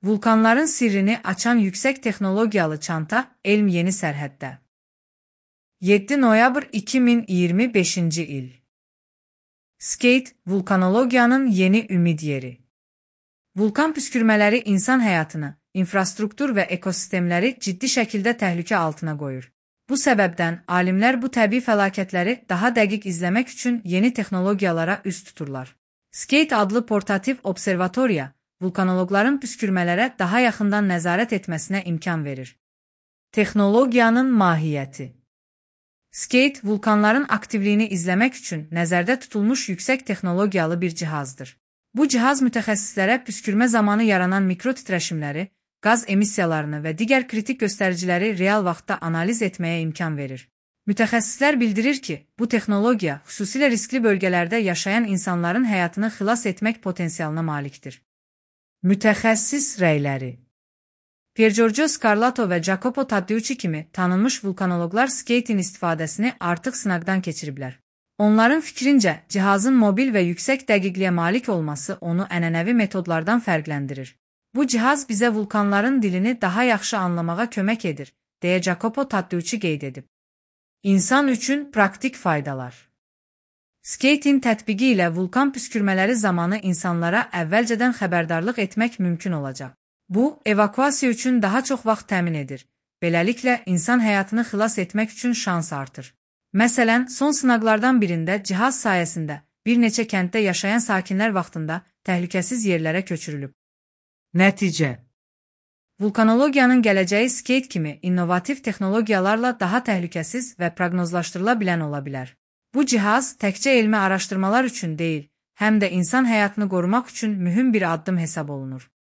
Vulkanların sirrini açan yüksek texnologiyalı çanta Elm yeni sərhəddə. 7 noyabr 2025 il. Skate, vulkanologiyanın yeni ümid yeri. Vulkan püskürmələri insan həyatını, infrastruktur və ekosistemləri ciddi şəkildə təhlükə altına qoyur. Bu səbəbdən alimlər bu təbii fəlakətləri daha dəqiq izləmək üçün yeni texnologiyalara üz tuturlar. Skate adlı portativ observatoriya, vulkanoloqların püskürmələrə daha yaxından nəzarət etməsinə imkan verir. Texnologiyanın mahiyyəti. Skate, vulkanların aktivliyini izləmək üçün nəzərdə tutulmuş yüksək texnologiyalı bir cihazdır. Bu cihaz mütəxəssislərə püskürmə zamanı yaranan mikrotitrəşimləri, qaz emissiyalarını və digər kritik göstəriciləri real vaxtda analiz etməyə imkan verir. Mütəxəssislər bildirir ki, bu texnologiya xüsusilə riskli bölgələrdə yaşayan insanların həyatını xilas etmək potensialına malikdir. Mütəxəssis rəyləri. Piergiorgio Scarlato və Jacopo Tadeucci kimi tanınmış vulkanoloqlar Skate'in istifadəsini artıq sınaqdan keçiriblər. Onların fikrincə, cihazın mobil və yüksək dəqiqliyə malik olması onu ənənəvi metodlardan fərqləndirir. Bu cihaz bizə vulkanların dilini daha yaxşı anlamağa kömək edir, deyə Jacopo Tadeucci qeyd edib. İnsan üçün praktik faydalar. Skate'in tətbiqi ilə vulkan püskürmələri zamanı insanlara əvvəlcədən xəbərdarlıq etmək mümkün olacaq. Bu, evakuasiya üçün daha çox vaxt təmin edir. Beləliklə, insan həyatını xilas etmək üçün şans artır. Məsələn, son sınaqlardan birində cihaz sayəsində bir neçə kənddə yaşayan sakinlər vaxtında təhlükəsiz yerlərə köçürülüb. Nəticə. Vulkanologiyanın gələcəyi Skate kimi innovativ texnologiyalarla daha təhlükəsiz və proqnozlaşdırıla bilən ola bilər. Bu cihaz təkcə elmi araşdırmalar üçün deyil, həm də insan həyatını qorumaq üçün mühüm bir addım hesab olunur.